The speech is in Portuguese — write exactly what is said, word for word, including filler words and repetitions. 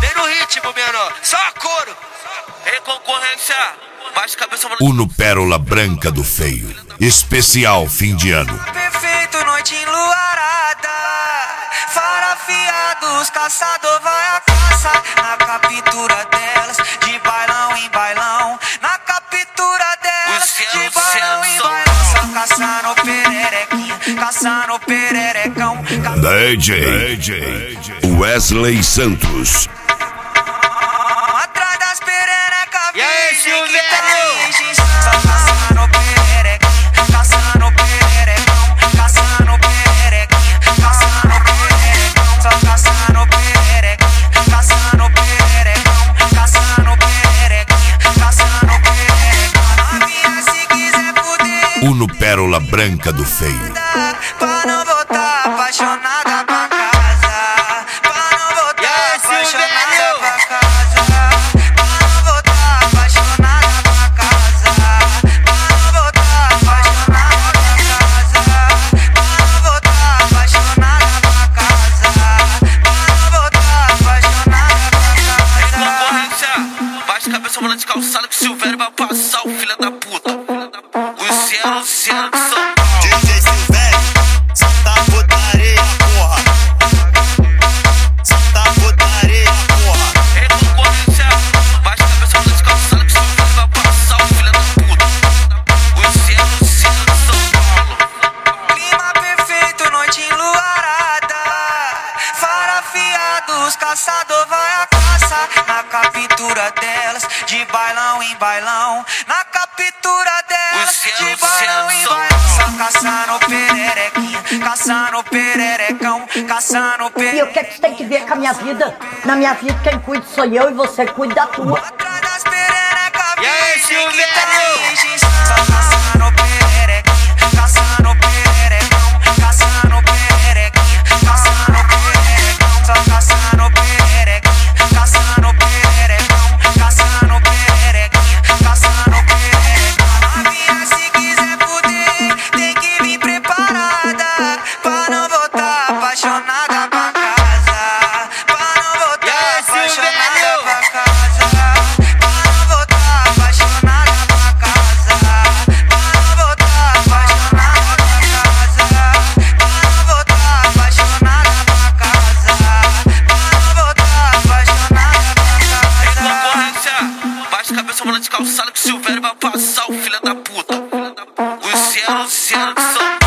Vem no ritmo, menor, só couro. Ei, concorrência, baixa a cabeça, mano. Uno Pérola Branca do Feio, especial fim de ano. Perfeito, noite enluarada, farafiados, caçador vai a caça. Na captura delas, de bailão em bailão. Na captura delas, de bailão em bailão. Só caçando pererequinha, caçando pererecão. D J, D J Wesley Santos. Atrás das pererecas, E aí, virgem que Silvério? tá virgem. Só caçando pererequinha, caçando pererecão. Caçando pererequinha, caçando pererecão. Só caçando pererequinha, caçando pererecão. Caçando pererequinha, caçando pererecão. Novinha, se quiser fuder, Uno Pérola Branca do Feio. pra não voltar apaixonada pra casa. Pra não voltar E aí, apaixonada Silvério? pra casa. Pra não voltar apaixonada pra casa. Pra não voltar apaixonada pra casa. Pra não voltar apaixonada pra casa. Pra não voltar apaixonada pra Ei, casa. concorrência, baixa a cabeça, mano, de calçado, que o Silvério vai passar, o filho da puta. Os zero, zero de São Paulo. D J Silvério, só tá putaria, porra. Só tá putaria, porra. Ei, concorrência, baixa a cabeça, mano, de calçado, que o Silvério vai passar, o filho da puta. Os zero, zero de São Paulo. Clima perfeito, noite enluarada, farafiados, caçador vai a caça. Na captura delas, de bailão em bailão. Na captura delas, Os de céus, bailão em céus, bailão. Só caçando pererequinha, caçando pererecão. Caçando E o pererecão. que, é que isso tem que ver com a minha vida? Na minha vida quem cuida sou eu e você cuida da tua. Atrás das pererecas, E aí, virgem que tá Silvério? virgem. Só caçando pererequinha, caçando pererecão. Caçando pererequinha, caçando pererecão. Só caçando pererequinha, caçando pererecão. Caçando pererequinha, caçando pererecão. Novinha, se quiser fuder, tem que vir preparada, pra não voltar apaixonada pra casa. Pra não E voltar aí, apaixonada Silvério? pra casa. Pra não voltar apaixonada pra casa. Pra não voltar apaixonada pra casa. Pra não voltar apaixonada pra casa. Pra não voltar apaixonada pra Ei, casa. concorrência, baixa a cabeça, mano, de calçado, que o Silvério vai passar, o filho da puta. Os zero, zero de São Paulo.